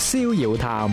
逍遙談。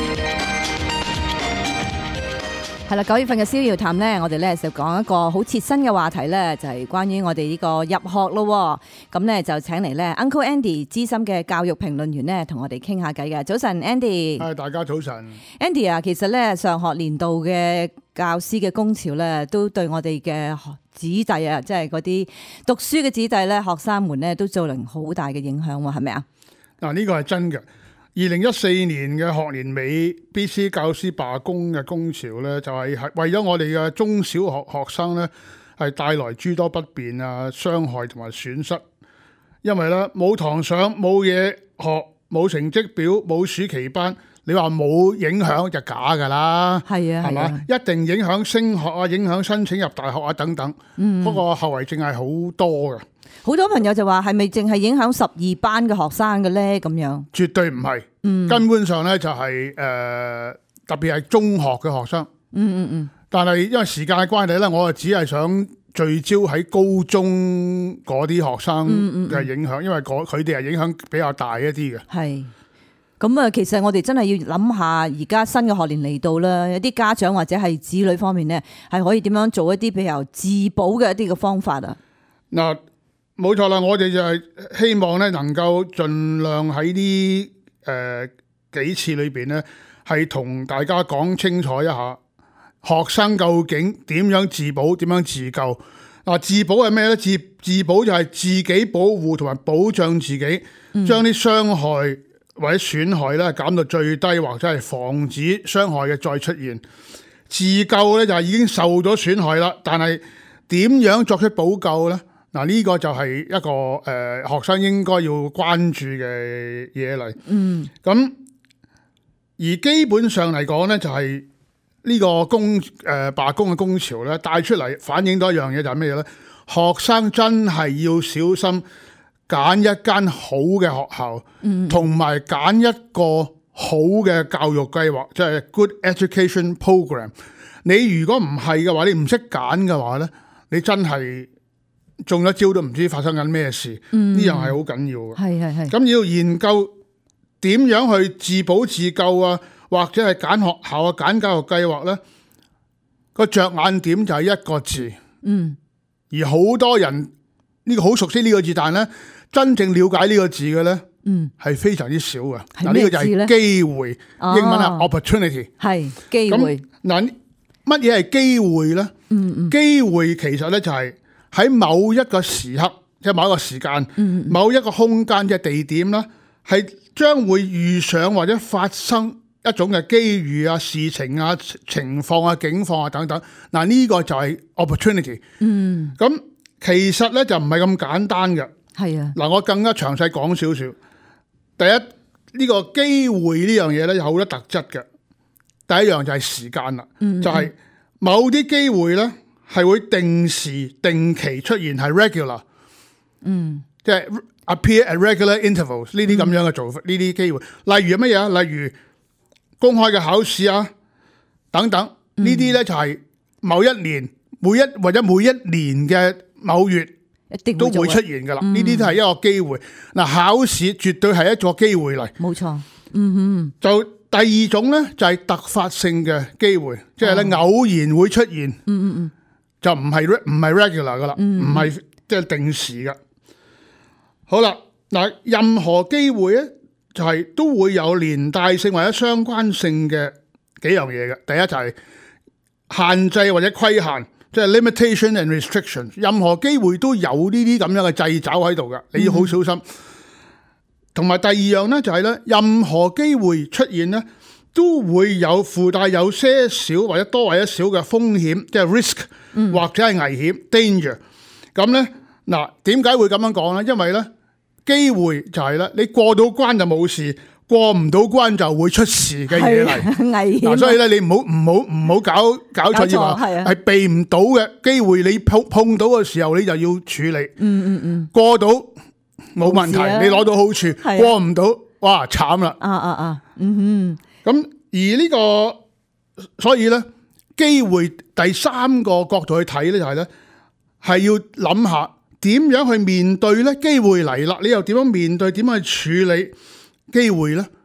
係啦，9月份嘅逍遙談呢，我哋咧就講一個好切身嘅話題咧，就係關於我哋呢個入學咯。咁咧就請嚟咧 Uncle Andy 資深嘅教育評論員咧，同我哋傾下偈嘅。早晨 ，Andy。 係，大家早晨。 Andy 啊，其實咧上學年度嘅教師嘅工潮咧，都對我哋嘅子弟啊，即係嗰啲讀書嘅子弟咧，學生們咧，都造成好大嘅影響喎，係咪啊？ 嗱，呢個係真嘅。2014年嘅學年尾 BC 教師罷工嘅工潮咧，就係為咗我哋嘅中小學學生咧，係帶來諸多不便啊、傷害同埋損失。因為咧冇堂上、冇嘢學、冇成績表、冇暑期班，你話冇影響就假㗎啦。 係啊， 係嘛？一定影響升學啊，影響申請入大學啊等等。不過後遺症係好多嘅。 好多朋友就話係咪淨係影響12班嘅學生嘅咧？咁樣絕對唔係，根本上咧就係特別係中學嘅學生。但係因為時間嘅關係咧，我就只係想聚焦喺高中嗰啲學生嘅影響，因為佢哋係影響比較大一啲嘅。 係咁啊，其實我哋真係要諗下，而家新嘅學年嚟到啦，有啲家長或者係子女方面咧，係可以點樣做一啲比較自保嘅一啲嘅方法啊？ 嗱。冇錯啦，我哋就係希望咧，能夠盡量喺呢幾次裏邊咧，係同大家講清楚一下，學生究竟點樣自保、點樣自救。嗱，自保係咩咧？自保就係自己保護同埋保障自己，將啲傷害或者損害咧減到最低，或者係防止傷害嘅再出現。自救咧就係已經受咗損害啦，但係點樣作出補救咧？嗱，呢個就係一個學生應該要關注嘅嘢嚟。咁而基本上嚟講咧，就係呢個罷工嘅工潮咧，帶出嚟反映到一樣嘢就係咩嘢咧？學生真係要小心揀一間好嘅學校，同埋揀一個好嘅教育計劃，即係 good education program。你如果唔係嘅話，你唔識揀嘅話咧，你真係中咗招都唔知發生緊咩事，呢樣係好緊要嘅。係。咁要研究點樣去自保自救啊，或者係揀學校啊、揀教育計劃咧，個着眼點就係一個字。而好多人呢個好熟悉呢個字，但係咧真正了解呢個字嘅咧，係非常之少嘅。嗱，呢個就係機會，英文係 opportunity， 係機會。 嗱，乜嘢係機會咧？機會其實咧就係喺某一個時刻，即係某一個時間，某一個空間嘅地點啦，係將會遇上或者發生一種嘅機遇啊、事情啊、情況啊、境況啊等等。嗱，呢個就係 opportunity。咁其實咧就唔係咁簡單嘅。係啊。嗱，我更加詳細講少少。第一，呢個機會呢樣嘢咧有好多特質嘅。第一樣就係時間啦，就係某啲機會咧，係會定時定期出現，係 regular，即係 appear at regular intervals 呢啲咁樣嘅做法，呢啲機會，例如乜嘢啊？例如公開嘅考試啊，等等，呢啲咧就係某一年每一年嘅某月都會出現噶啦，呢啲都係一個機會。嗱，考試絕對係一個機會嚟， 冇錯。 就第二種咧就係突發性嘅機會，即係咧偶然會出現。就唔係 regular 噶啦，唔係即係定時噶。好啦，嗱，任何機會咧就係都會有連帶性或者相關性嘅幾樣嘢嘅。第一就係限制或者規限，即係 limitation and restriction。任何機會都有呢啲咁樣嘅掣肘喺度嘅，你要好小心。同埋第二樣咧就係咧，任何機會出現咧，都會有附帶有些少或者多或者少嘅風險，即係 risk 或者係危險 danger。咁咧嗱，點解會咁樣講咧？因為咧機會就係咧，你過到關就冇事，過唔到關就會出事嘅嘢嚟， 危險。 所以咧你唔好搞錯之話，係避唔到嘅機會，你碰到嘅時候你就要處理。過到冇問題，你攞到好處，過唔到，哇慘啦！咁而呢個，所以咧機會第三個角度去睇咧，就係咧係要諗下點樣去面對咧機會嚟啦，你又點樣面對，點樣去處理機會咧？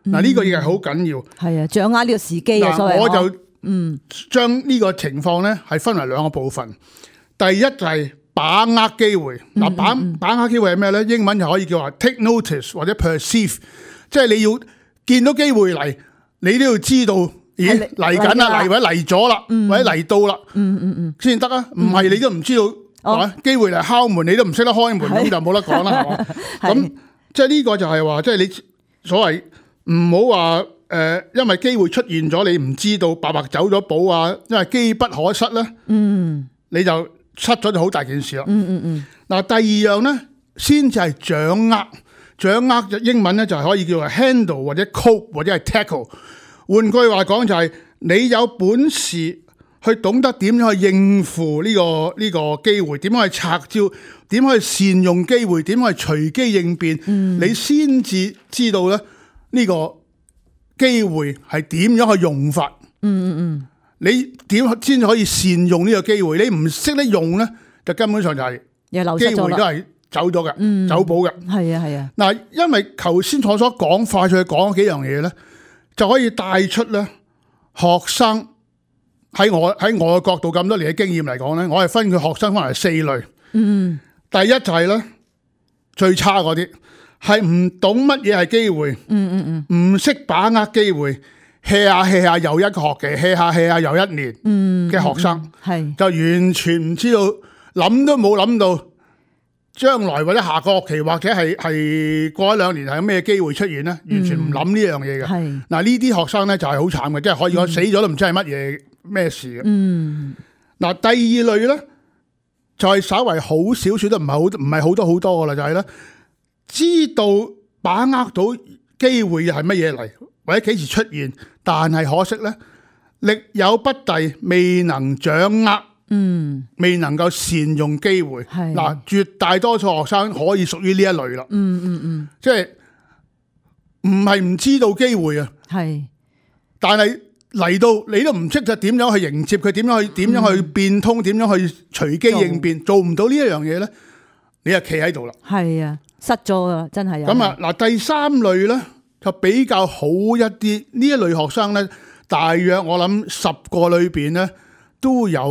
嗱，呢個亦係好緊要。 係啊，掌握呢個時機啊，所謂我就將呢個情況咧係分為兩個部分。第一就係把握機會。嗱，把握機會係咩咧？英文就可以叫話 take notice 或者 perceive， 即係你要見到機會嚟，你都要知道，咦嚟緊啦，嚟或者嚟咗啦，或者嚟到啦，先得啊。唔係你都唔知道，機會嚟敲門，你都唔識得開門，咁就冇得講啦，係嘛？咁即係呢個就係話，即係你所謂唔好話因為機會出現咗，你唔知道白白走咗寶啊，因為機不可失咧，你就失咗就好大件事啦。嗱，第二樣咧，先至係掌握。掌握嘅英文咧就係可以叫做 handle 或者 cope 或者係 tackle。換句話講就係你有本事去懂得點樣去應付呢個機會，點樣去拆招，點樣去善用機會，點樣去隨機應變，你先至知道咧呢個機會係點樣去用法。你點先可以善用呢個機會？你唔識得用咧，就根本上就係機會都係走咗嘅，走寶嘅。 係啊係啊。 嗱，因為頭先我所講快脆講幾樣嘢咧，就可以帶出咧學生喺我嘅角度咁多年嘅經驗嚟講咧，我係分佢學生分為4類。第一就係咧最差嗰啲，係唔懂乜嘢係機會，唔識把握機會。hea 下又一個學期，hea 下又一年嘅學生，就完全唔知道，諗都冇諗到將來或者下個學期或者係過一兩年係有咩機會出現咧，完全唔諗呢樣嘢嘅。嗱，呢啲學生咧就係好慘嘅，即係可以講死咗都唔知係乜嘢咩事嘅。嗱，第二類咧就係稍為好少少都唔係好多噶啦，就係咧知道把握到機會係乜嘢嚟，或者幾時出現，但係可惜咧，力有不逮，未能掌握，未能夠善用機會。嗱，絕大多數學生可以屬於呢一類啦。即係唔係唔知道機會啊？但係嚟到你都唔識就點樣去迎接佢，點樣去變通，點樣去隨機應變，做唔到呢一樣嘢咧，你就企喺度啦。係啊， 失咗啊，真係。 咁啊，嗱，第三類咧。就比較好一啲，呢一類學生咧，大約我諗10個裏邊咧，都有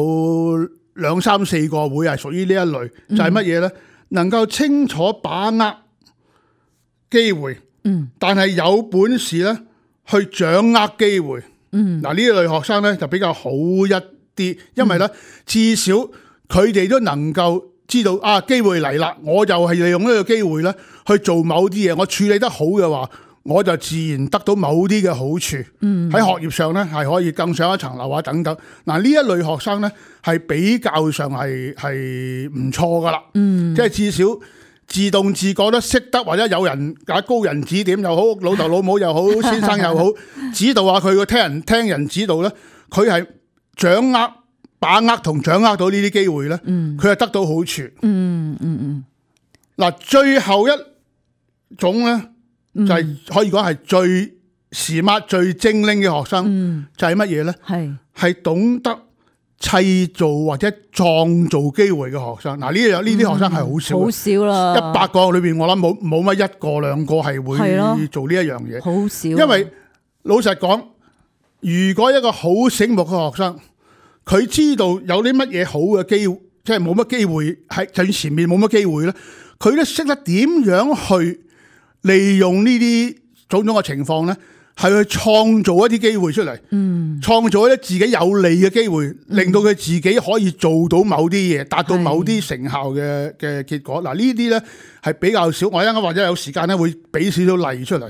2、3、4個會係屬於呢一類，就係乜嘢咧？能夠清楚把握機會，但係有本事咧去掌握機會。嗱，呢一類學生咧就比較好一啲，因為咧至少佢哋都能夠知道啊，機會嚟啦，我就係利用呢個機會咧去做某啲嘢，我處理得好嘅話，我就自然得到某啲嘅好處，喺學業上咧係可以更上一層樓啊等等。嗱，呢一類學生咧係比較上係唔錯噶啦，即係至少自動自覺得識得，或者有人高人指點又好，老豆老母又好，先生又好，指導下佢個聽人指導咧，佢係掌握、把握同掌握到呢啲機會咧，佢係得到好處。嗱，最後一種咧。就係可以講係最 smart、最精靈嘅學生，就係乜嘢咧？係懂得砌造或者創造機會嘅學生。嗱，呢啲學生係好少啦。100個裏邊，我諗冇乜1個2個係會做呢一樣嘢。好少。因為老實講，如果一個好醒目嘅學生，佢知道有啲乜嘢好嘅機會，即係冇乜機會喺就前面冇乜機會咧，佢都識得點樣去利用呢啲種種嘅情況咧，係去創造一啲機會出嚟，創造一啲自己有利嘅機會，令到佢自己可以做到某啲嘢，達到某啲成效嘅結果。嗱，呢啲咧係比較少，我一陣間或者有時間咧會俾少少例出嚟。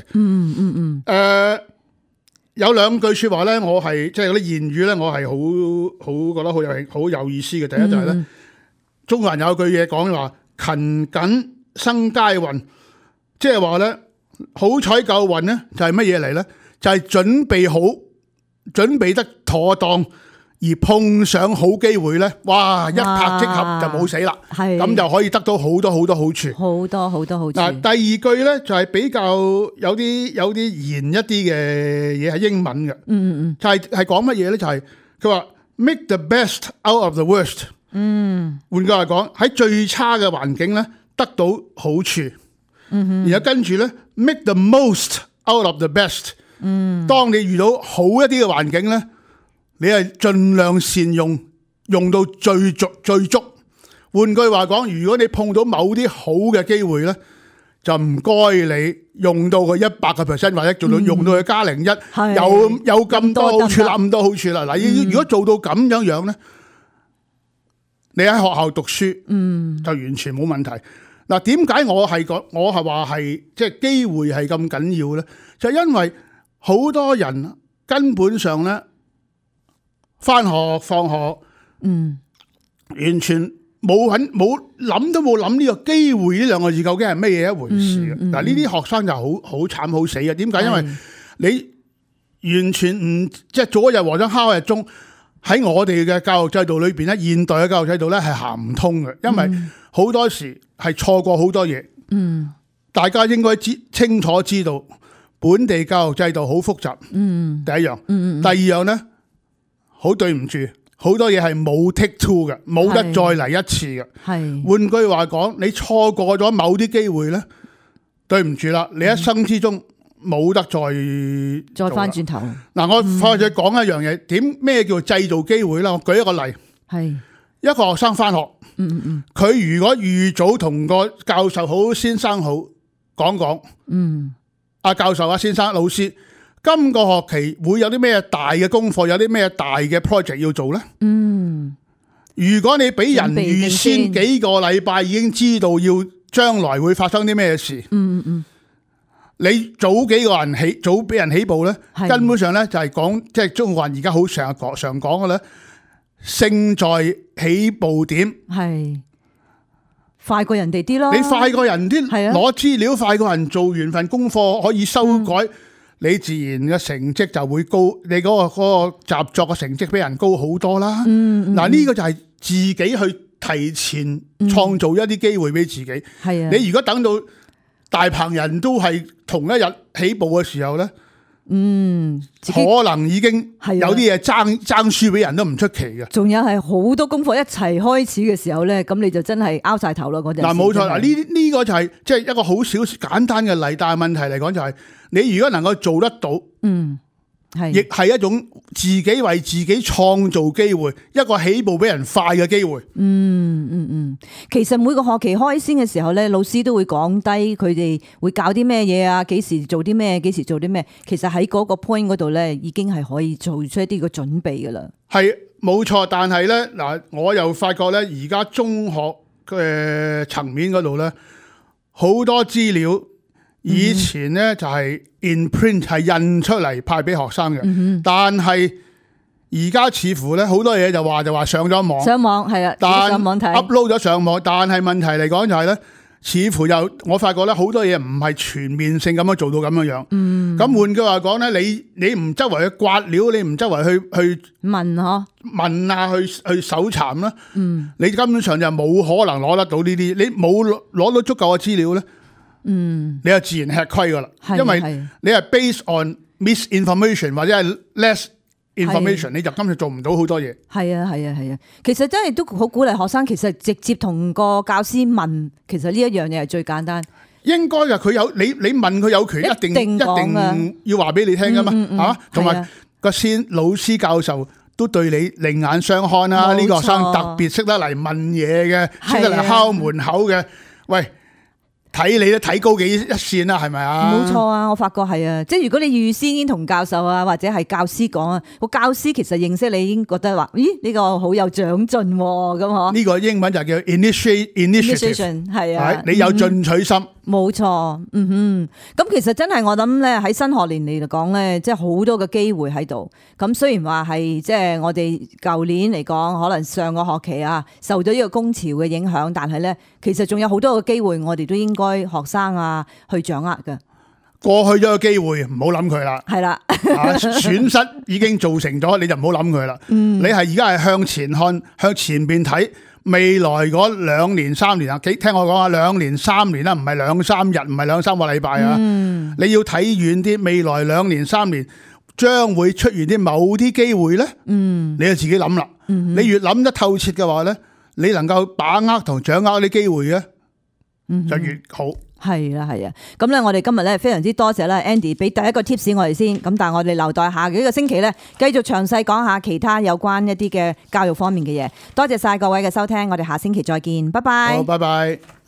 有2句說話咧，我係即係嗰啲諺語咧，我係好覺得好有意思嘅。第一就係咧，中國人有句嘢講話勤謹生佳運。即係話咧，好彩夠運咧，就係乜嘢嚟咧？就係準備好，準備得妥當，而碰上好機會咧，哇！一拍即合就冇死啦，咁就可以得到好多好多好處。好多好多好處。嗱，第二句咧就係比較有啲嚴一啲嘅嘢係英文嘅，就係講乜嘢咧？就係佢話 make the best out of the worst。換句話講，喺最差嘅環境咧，得到好處。然後跟住咧 ，make the most out of the best。當你遇到好一啲嘅環境咧，你係盡量善用，用到最足。換句話講，如果你碰到某啲好嘅機會咧，就唔該你用到佢100%，或者做到用到佢+01，有咁多好處啦，咁多好處啦。嗱，如果做到咁樣咧，你喺學校讀書，就完全冇問題。嗱，點解我係話係即係機會係咁緊要咧？就係因為好多人根本上咧，返學放學，完全冇諗都冇諗呢個機會呢兩個字究竟係咩嘢一回事嘅。嗱，呢啲學生就好慘好死嘅。點解？因為你完全唔即係早一日和尚敲一日鐘，喺我哋嘅教育制度裏邊咧，現代嘅教育制度咧係行唔通嘅，因為好多時係錯過好多嘢。大家應該清楚知道本地教育制度好複雜。第一樣，第二樣咧，好對唔住。好多嘢係冇 take two 嘅，冇得再嚟一次嘅。換句話講，你錯過咗某啲機會咧，對唔住啦，你一生之中冇得再翻轉頭。嗱，我快再講一樣嘢，咩叫製造機會啦？我舉一個例，一個學生翻學，佢如果預早同個教授好、先生好講，阿教授、阿先生、老師。今個學期會有啲咩大嘅功課，有啲咩大嘅 project 要做呢？如果你俾人預先幾個禮拜已經知道要將來會發生啲咩事，你早幾個人早俾人起步呢，根本上呢就係講，即係中國人而家好常講嘅咧，勝在起步點，係快過人哋啲咯。 你快過人啲，攞資料快過人，做完份功課可以修改。你自然嘅成績就會高，你嗰個習作嘅成績比人高好多啦。嗱，呢個就係自己去提前創造一啲機會俾自己。你如果等到大棚人都係同一日起步嘅時候咧，可能已經有啲嘢爭輸俾人都唔出奇嘅。 仲有係好多功課一齊開始嘅時候咧，咁你就真係拗晒頭咯嗰陣。 嗱，冇錯，嗱呢個就係即係一個好少簡單嘅例，但係問題嚟講就係你如果能夠做得到，亦係一種自己為自己創造機會，一個起步比人快嘅機會。 其實每個學期開先嘅時候咧，老師都會講低佢哋會教啲咩嘢啊，幾時做啲咩，幾時做啲咩。其實喺嗰個 point 嗰度咧，已經係可以做出一啲個準備噶啦。係冇錯，但係咧嗱，我又發覺咧，而家中學嘅層面嗰度咧，好多資料。以前咧就係 in print 係印出嚟派俾學生嘅，但係而家似乎咧好多嘢就話上咗網， 係啊， 上網睇 upload 咗上網，但係問題嚟講就係咧，似乎我發覺咧好多嘢唔係全面性咁樣做到咁樣樣。咁換句話講咧，你唔周圍去刮料，你唔周圍去問啊，去搜尋啦，你根本上就冇可能攞得到呢啲，你冇攞到足夠嘅資料咧。你就自然吃虧噶啦，因為你係 based on misinformation 或者係 less information，你就根本做唔到好多嘢。係啊，其實真係都好鼓勵學生，其實直接同個教師問，其實呢一樣嘢係最簡單。應該嘅，佢有你問佢有權，一定要話俾你聽噶嘛，同埋個老師教授都對你另眼相看啦。呢個學生特別識得嚟問嘢嘅，識得嚟敲門口嘅，喂。睇你都睇高幾一線啦，係咪啊？冇錯啊，我發覺係啊，即係如果你預先已經同教授啊或者係教師講啊，個教師其實認識你已經覺得話，咦呢個好有長進咁嗬？呢個英文就叫 initiation， 係啊，你有進取心。冇錯，咁其實真係我諗咧，喺新學年嚟講咧，即係好多嘅機會喺度。咁雖然話係即係我哋舊年嚟講，可能上個學期啊受咗呢個工潮嘅影響，但係咧其實仲有好多嘅機會，我哋都應該學生啊去掌握㗎。過去咗嘅機會唔好諗佢啦，係啦，損失已經造成咗，你就唔好諗佢啦。你係而家係向前看，向前邊睇。未來嗰2年3年啊，聽我講啊，2年3年啦，唔係2、3日，唔係2、3個禮拜啊。你要睇遠啲，未來2年3年將會出現啲某啲機會咧。你就自己諗啦。你越諗得透徹嘅話咧，你能夠把握同掌握啲機會咧，就越好。 係啊，係啊，咁咧我哋今日咧非常之多謝啦 Andy 俾第一個 tips 我哋先，咁但係我哋留待下幾個星期咧繼續詳細講下其他有關一啲嘅教育方面嘅嘢。多謝晒各位嘅收聽，我哋下星期再見，拜拜。 好，拜拜。